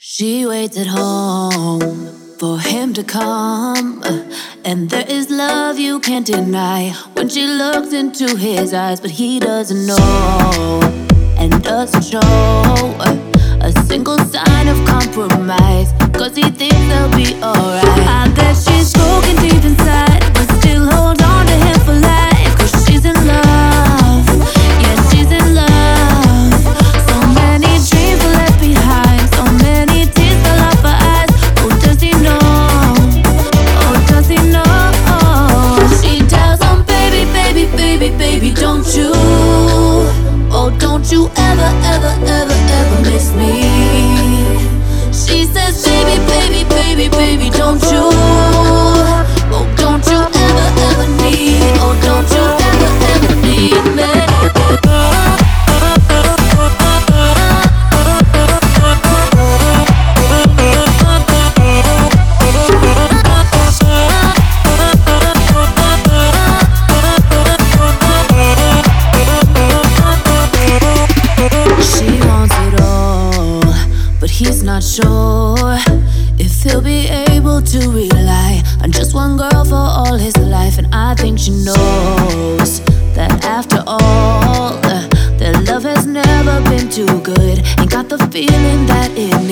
She waits at home for him to come, and there is love you can't deny when she looks into his eyes, but he doesn't know and doesn't show a single sign of compromise, 'cause he thinks they'll be alright. I bet she's broken deep inside, but still holds on to him for life, 'cause she's in love, yeah, she's in love. So many dreams were left behind, so many tears fell off her eyes. Oh, does he know? Oh, does he know? She tells him, baby, baby, baby, baby, don't you? Oh, don't you ever, ever, ever, ever miss me? She says, baby, baby, baby, baby, don't you? Oh, don't you ever, ever need? Oh, don't you ever, ever need me? She wants it all, but he's not sure if he'll be able to rely on just one girl for all his life. And I think she knows that after all, their love has never been too good. Ain't got the feeling that it